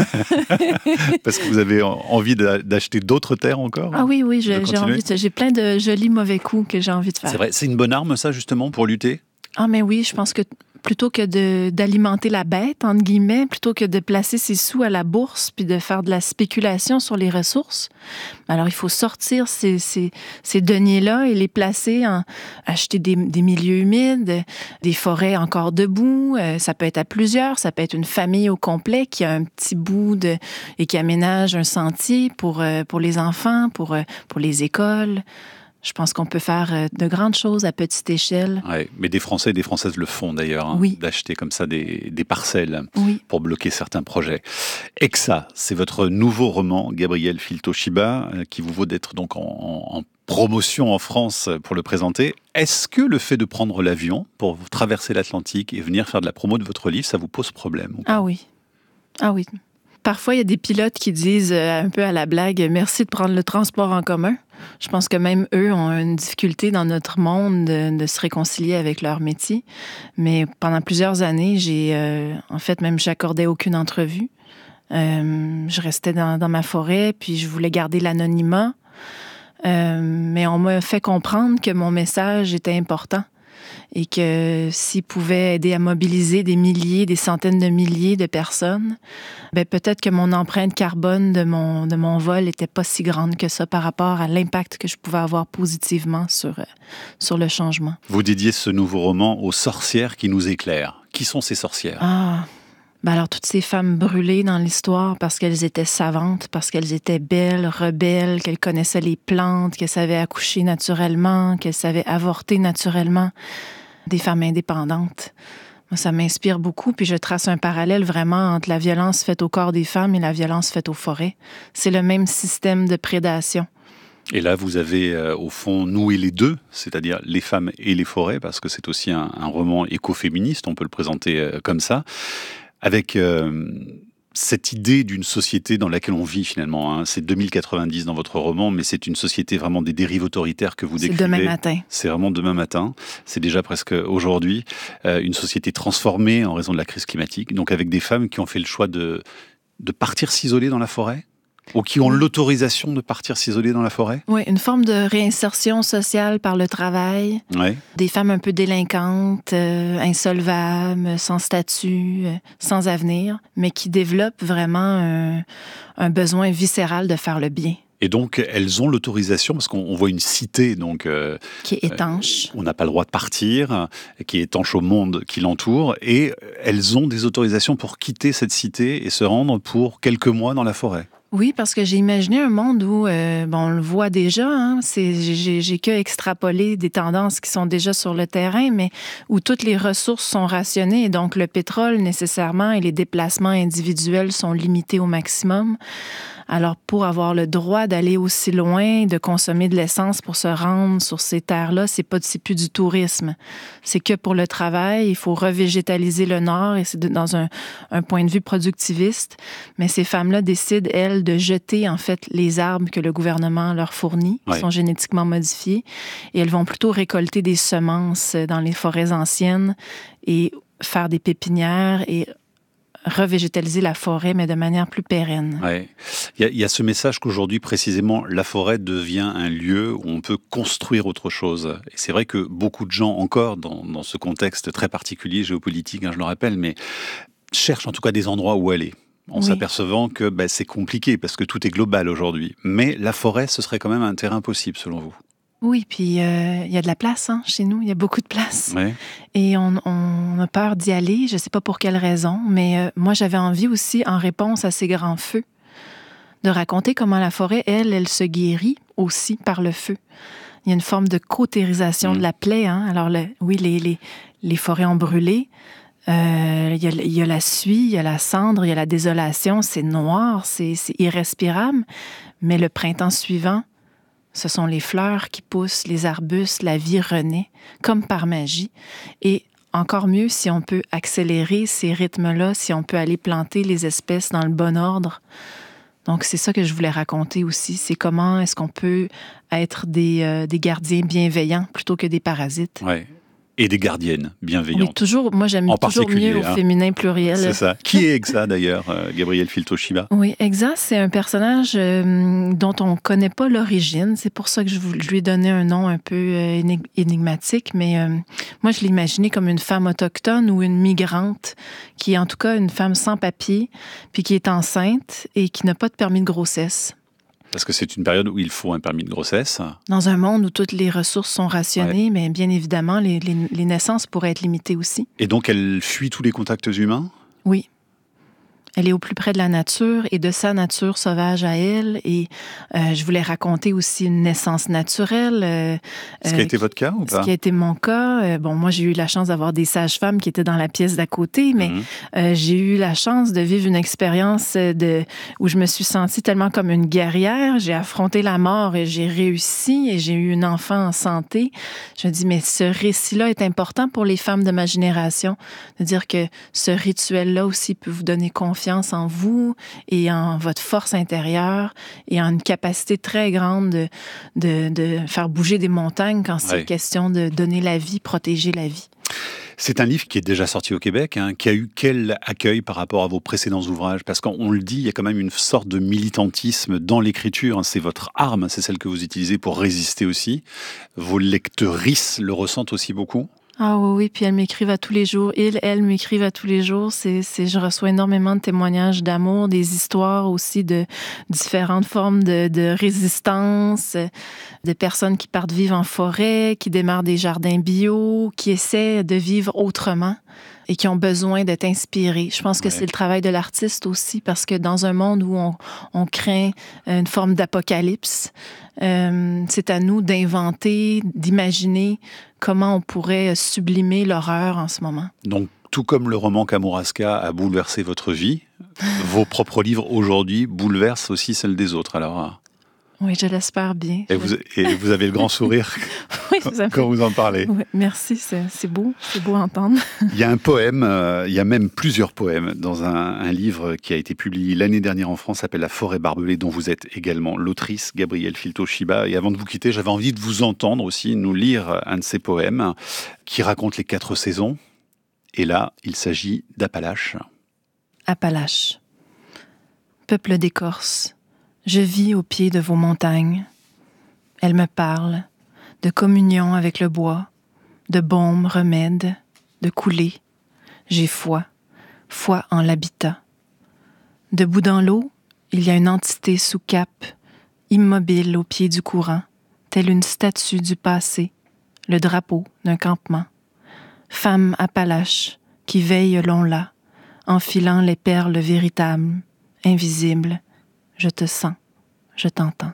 Parce que vous avez envie d'acheter d'autres terres encore? Ah oui, oui, j'ai, j'ai, envie de, j'ai plein de jolis mauvais coups que j'ai envie de faire. C'est vrai, c'est une bonne arme ça justement pour lutter? Ah mais oui, je pense que plutôt que de, d'alimenter la bête, entre guillemets, plutôt que de placer ses sous à la bourse puis de faire de la spéculation sur les ressources, alors il faut sortir ces, ces, ces deniers-là et les placer en... acheter des, des milieux humides, des forêts encore debout, euh, ça peut être à plusieurs, ça peut être une famille au complet qui a un petit bout de... et qui aménage un sentier pour, euh, pour les enfants, pour, euh, pour les écoles. Je pense qu'on peut faire de grandes choses à petite échelle. Ouais, mais des Français et des Françaises le font d'ailleurs, hein, oui. d'acheter comme ça des, des parcelles oui. pour bloquer certains projets. Exa, c'est votre nouveau roman, Gabriel Filto-Shiba, qui vous vaut d'être donc en, en, en promotion en France pour le présenter. Est-ce que le fait de prendre l'avion pour traverser l'Atlantique et venir faire de la promo de votre livre, ça vous pose problème? Ah oui, ah oui. Parfois, il y a des pilotes qui disent euh, un peu à la blague « merci de prendre le transport en commun ». Je pense que même eux ont une difficulté dans notre monde de, de se réconcilier avec leur métier. Mais pendant plusieurs années, j'ai, euh, en fait, même j'accordais aucune entrevue. Euh, je restais dans, dans ma forêt, puis je voulais garder l'anonymat. Euh, mais on m'a fait comprendre que mon message était important. et que s'il pouvait aider à mobiliser des milliers, des centaines de milliers de personnes, ben peut-être que mon empreinte carbone de mon, de mon vol n'était pas si grande que ça par rapport à l'impact que je pouvais avoir positivement sur, sur le changement. Vous dédiez ce nouveau roman aux sorcières qui nous éclairent. Qui sont ces sorcières? Ah... Ben alors, toutes ces femmes brûlées dans l'histoire parce qu'elles étaient savantes, parce qu'elles étaient belles, rebelles, qu'elles connaissaient les plantes, qu'elles savaient accoucher naturellement, qu'elles savaient avorter naturellement. Des femmes indépendantes. Moi, ça m'inspire beaucoup, puis je trace un parallèle vraiment entre la violence faite au corps des femmes et la violence faite aux forêts. C'est le même système de prédation. Et là, vous avez, euh, au fond, noué les deux, c'est-à-dire les femmes et les forêts, parce que c'est aussi un, un roman écoféministe, on peut le présenter euh, comme ça. Avec euh, cette idée d'une société dans laquelle on vit finalement. Hein. C'est deux mille quatre-vingt-dix dans votre roman, mais c'est une société vraiment des dérives autoritaires que vous décrivez. C'est demain matin. C'est vraiment demain matin. C'est déjà presque aujourd'hui. Euh, une société transformée en raison de la crise climatique. Donc avec des femmes qui ont fait le choix de, de partir s'isoler dans la forêt, ou qui ont l'autorisation de partir s'isoler dans la forêt? Oui, une forme de réinsertion sociale par le travail. Ouais. Des femmes un peu délinquantes, euh, insolvables, sans statut, euh, sans avenir, mais qui développent vraiment un, un besoin viscéral de faire le bien. Et donc, elles ont l'autorisation, parce qu'on voit une cité donc euh, qui est étanche. Euh, on n'a pas le droit de partir, qui est étanche au monde qui l'entoure, et elles ont des autorisations pour quitter cette cité et se rendre pour quelques mois dans la forêt. Oui, parce que j'ai imaginé un monde où, euh, bon, on le voit déjà, hein, c'est, j'ai, j'ai que extrapolé des tendances qui sont déjà sur le terrain, mais où toutes les ressources sont rationnées, et donc le pétrole nécessairement et les déplacements individuels sont limités au maximum. Alors, pour avoir le droit d'aller aussi loin, de consommer de l'essence pour se rendre sur ces terres-là, c'est pas, c'est plus du tourisme. C'est que pour le travail, il faut revégétaliser le Nord, et c'est de, dans un, un point de vue productiviste. Mais ces femmes-là décident, elles, de jeter, en fait, les arbres que le gouvernement leur fournit, qui ouais. sont génétiquement modifiés, et elles vont plutôt récolter des semences dans les forêts anciennes et faire des pépinières et revégétaliser la forêt, mais de manière plus pérenne. Ouais. Il y a, il y a ce message qu'aujourd'hui, précisément, la forêt devient un lieu où on peut construire autre chose. Et c'est vrai que beaucoup de gens, encore, dans, dans ce contexte très particulier, géopolitique, hein, je le rappelle, mais cherchent en tout cas des endroits où aller. En oui. s'apercevant que ben, c'est compliqué, parce que tout est global aujourd'hui. Mais la forêt, ce serait quand même un terrain possible, selon vous? Oui, puis il euh, y a de la place hein, chez nous, il y a beaucoup de place. Ouais. Et on, on a peur d'y aller, je ne sais pas pour quelle raison, mais euh, moi j'avais envie aussi, en réponse à ces grands feux, de raconter comment la forêt, elle, elle se guérit aussi par le feu. Il y a une forme de cautérisation mmh. de la plaie. Hein? Alors le, oui, les, les, les forêts ont brûlé, euh, il y a, il y a la suie, il y a la cendre, il y a la désolation, c'est noir, c'est, c'est irrespirable, mais le printemps suivant, ce sont les fleurs qui poussent, les arbustes, la vie renaît, comme par magie. Et encore mieux, si on peut accélérer ces rythmes-là, si on peut aller planter les espèces dans le bon ordre. Donc, c'est ça que je voulais raconter aussi. C'est comment est-ce qu'on peut être des, euh, des gardiens bienveillants plutôt que des parasites. Ouais. Et des gardiennes bienveillantes. Oui, toujours, moi j'aime en toujours mieux au hein. féminin pluriel. C'est ça. Qui est Exa d'ailleurs, euh, Gabrielle Filto-Shiba? Oui, Exa, c'est un personnage euh, dont on ne connaît pas l'origine. C'est pour ça que je, vous, je lui ai donné un nom un peu euh, énigmatique. Mais euh, moi, je l'ai imaginé comme une femme autochtone ou une migrante, qui est en tout cas une femme sans papier, puis qui est enceinte et qui n'a pas de permis de grossesse. Parce que c'est une période où il faut un permis de grossesse. Dans un monde où toutes les ressources sont rationnées, ouais. mais bien évidemment, les, les, les naissances pourraient être limitées aussi. Et donc, elle fuit tous les contacts humains? Oui. Elle est au plus près de la nature et de sa nature sauvage à elle. Et euh, je voulais raconter aussi une naissance naturelle. Euh, ce qui a été votre cas ou pas? Ce qui a été mon cas. Euh, bon, moi, j'ai eu la chance d'avoir des sages-femmes qui étaient dans la pièce d'à côté, mais mm-hmm. euh, j'ai eu la chance de vivre une expérience de, où je me suis sentie tellement comme une guerrière. J'ai affronté la mort et j'ai réussi et j'ai eu une enfant en santé. Je me dis, mais ce récit-là est important pour les femmes de ma génération. De dire que ce rituel-là aussi peut vous donner confiance en vous et en votre force intérieure et en une capacité très grande de, de, de faire bouger des montagnes quand c'est ouais. question de donner la vie, protéger la vie. C'est un livre qui est déjà sorti au Québec, hein, qui a eu quel accueil par rapport à vos précédents ouvrages? Parce qu'on le dit, il y a quand même une sorte de militantisme dans l'écriture. Hein, c'est votre arme, c'est celle que vous utilisez pour résister aussi. Vos lectrices le ressentent aussi beaucoup? Ah oui, oui, puis elles m'écrivent à tous les jours. Ils, elles m'écrivent à tous les jours. C'est, c'est, je reçois énormément de témoignages d'amour, des histoires aussi de différentes formes de, de résistance, de personnes qui partent vivre en forêt, qui démarrent des jardins bio, qui essaient de vivre autrement et qui ont besoin d'être inspirés. Je pense que ouais. c'est le travail de l'artiste aussi, parce que dans un monde où on, on craint une forme d'apocalypse, euh, c'est à nous d'inventer, d'imaginer comment on pourrait sublimer l'horreur en ce moment. Donc, tout comme le roman Kamouraska a bouleversé votre vie, vos propres livres aujourd'hui bouleversent aussi celle des autres, alors... Oui, je l'espère bien. Et vous, et vous avez le grand sourire oui, quand, fait... quand vous en parlez. Oui, merci, c'est, c'est beau, c'est beau à entendre. Il y a un poème, euh, il y a même plusieurs poèmes dans un, un livre qui a été publié l'année dernière en France, s'appelle La forêt barbelée, dont vous êtes également l'autrice, Gabrielle Filto-Shiba. Et avant de vous quitter, j'avais envie de vous entendre aussi nous lire un de ces poèmes qui raconte les quatre saisons. Et là, il s'agit d'Appalaches. Appalaches, peuple d'écorce. Je vis au pied de vos montagnes. Elles me parlent de communion avec le bois, de baume, remède, de coulée. J'ai foi, foi en l'habitat. Debout dans l'eau, il y a une entité sous cape, immobile au pied du courant, telle une statue du passé, le drapeau d'un campement. Femme Appalache qui veille long-là, enfilant les perles véritables, invisibles. Je te sens, je t'entends.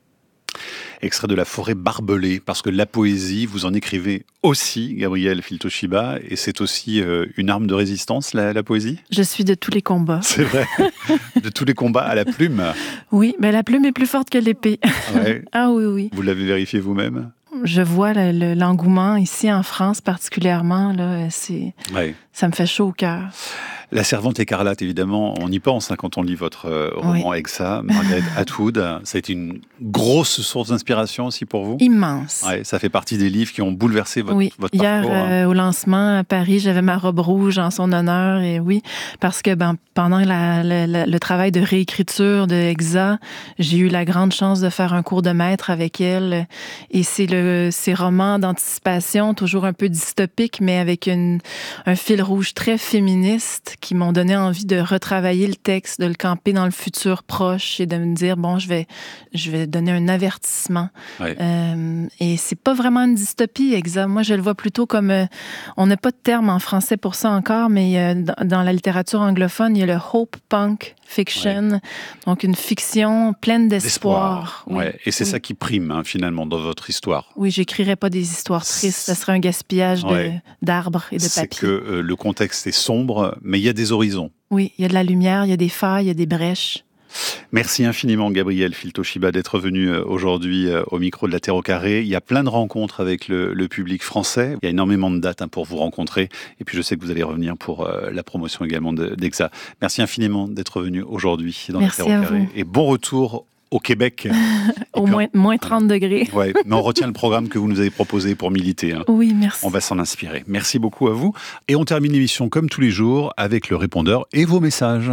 Extrait de La forêt barbelée, parce que la poésie, vous en écrivez aussi, Gabrielle Filto-Shiba, et c'est aussi euh, une arme de résistance, la, la poésie ? Je suis de tous les combats. C'est vrai, de tous les combats à la plume. Oui, mais la plume est plus forte que l'épée. Ouais. Ah oui, oui. Vous l'avez vérifié vous-même ? Je vois le, le, l'engouement ici en France particulièrement, là, c'est, ouais. ça me fait chaud au cœur. La Servante écarlate, évidemment, on y pense hein, quand on lit votre euh, roman oui. Exa, Margaret Atwood. Ça a été une grosse source d'inspiration aussi pour vous ? Immense. Ouais, ça fait partie des livres qui ont bouleversé votre, oui. votre Hier, parcours. Hier, euh, au lancement à Paris, j'avais ma robe rouge en son honneur. Et oui, parce que ben, pendant la, la, la, le travail de réécriture de Exa, j'ai eu la grande chance de faire un cours de maître avec elle. Et c'est le, ces romans d'anticipation, toujours un peu dystopiques, mais avec une, un fil rouge très féministe, qui m'ont donné envie de retravailler le texte, de le camper dans le futur proche et de me dire, bon, je vais, je vais donner un avertissement. Ouais. Euh, et c'est pas vraiment une dystopie, Exa. Moi, je le vois plutôt comme... Euh, on n'a pas de terme en français pour ça encore, mais euh, dans, dans la littérature anglophone, il y a le hope punk fiction, ouais. donc une fiction pleine d'espoir. Oui. Ouais. Et c'est oui. ça qui prime, hein, finalement, dans votre histoire. Oui, j'écrirais pas des histoires tristes. Ça serait un gaspillage ouais. de, d'arbres et de c'est papier. C'est que euh, le contexte est sombre, mais il y a des horizons. Oui, il y a de la lumière, il y a des failles, il y a des brèches. Merci infiniment, Gabrielle Filto-Shiba, d'être venue aujourd'hui au micro de La Terre au Carré. Il y a plein de rencontres avec le, le public français. Il y a énormément de dates hein, pour vous rencontrer. Et puis, je sais que vous allez revenir pour euh, la promotion également de, d'Exa. Merci infiniment d'être venue aujourd'hui dans Merci La Terre au Carré. Vous. Et bon retour au Québec. Au moins, on... moins trente degrés. Ouais, mais on retient le programme que vous nous avez proposé pour militer. Hein. Oui, merci. On va s'en inspirer. Merci beaucoup à vous. Et on termine l'émission comme tous les jours avec le répondeur et vos messages.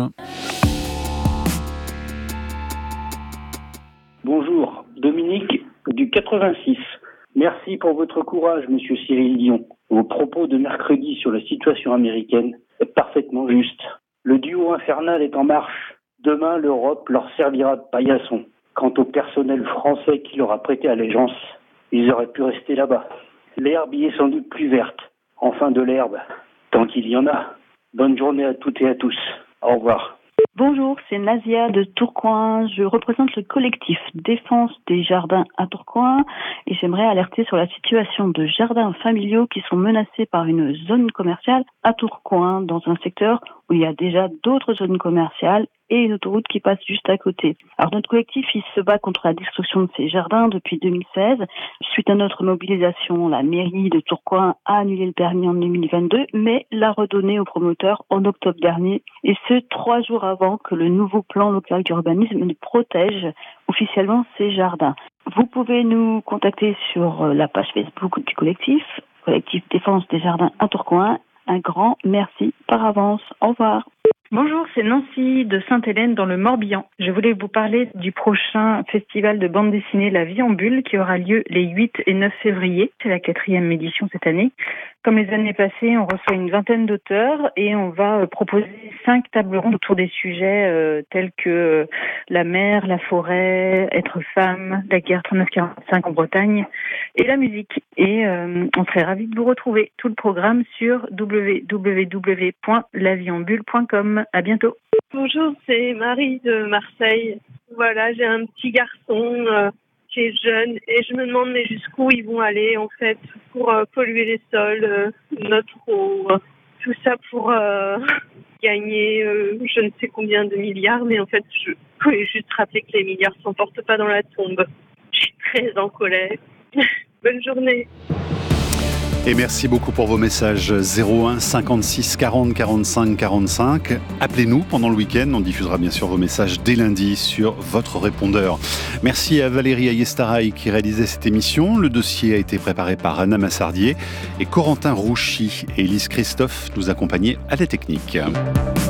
Bonjour, Dominique du quatre-vingt-six. Merci pour votre courage, monsieur Cyril Dion. Vos propos de mercredi sur la situation américaine est parfaitement juste. Le duo infernal est en marche. Demain, l'Europe leur servira de paillasson. Quant au personnel français qui leur a prêté allégeance, ils auraient pu rester là-bas. L'herbe y est sans doute plus verte. Enfin de l'herbe, tant qu'il y en a. Bonne journée à toutes et à tous. Au revoir. Bonjour, c'est Nazia de Tourcoing. Je représente le collectif Défense des jardins à Tourcoing et j'aimerais alerter sur la situation de jardins familiaux qui sont menacés par une zone commerciale à Tourcoing, dans un secteur où il y a déjà d'autres zones commerciales et une autoroute qui passe juste à côté. Alors notre collectif, il se bat contre la destruction de ces jardins depuis deux mille seize. Suite à notre mobilisation, la mairie de Tourcoing a annulé le permis en deux mille vingt-deux, mais l'a redonné aux promoteurs en octobre dernier, et ce, trois jours avant que le nouveau plan local d'urbanisme ne protège officiellement ces jardins. Vous pouvez nous contacter sur la page Facebook du collectif, collectif Défense des jardins à Tourcoing. Un grand merci par avance. Au revoir. Bonjour, c'est Nancy de Sainte-Hélène dans le Morbihan. Je voulais vous parler du prochain festival de bande dessinée La Vie en Bulle qui aura lieu les huit et neuf février. C'est la quatrième édition cette année. Comme les années passées, on reçoit une vingtaine d'auteurs et on va proposer cinq tables rondes autour des sujets euh, tels que la mer, la forêt, être femme, la guerre trente-neuf quarante-cinq en Bretagne et la musique. Et euh, on serait ravis de vous retrouver. Tout le programme sur w w w point la vie en bulle point com. À bientôt. Bonjour, c'est Marie de Marseille. Voilà, j'ai un petit garçon euh, qui est jeune et je me demande mais jusqu'où ils vont aller en fait pour euh, polluer les sols, euh, notre eau, euh, tout ça pour euh, gagner euh, je ne sais combien de milliards, mais en fait je voulais juste rappeler que les milliards ne s'emportent pas dans la tombe. Je suis très en colère. Bonne journée. Et merci beaucoup pour vos messages zéro un cinquante-six quarante quarante-cinq quarante-cinq. Appelez-nous pendant le week-end. On diffusera bien sûr vos messages dès lundi sur votre répondeur. Merci à Valérie Ayestaraï qui réalisait cette émission. Le dossier a été préparé par Anna Massardier et Corentin Rouchy et Élise Christophe nous accompagnaient à la technique.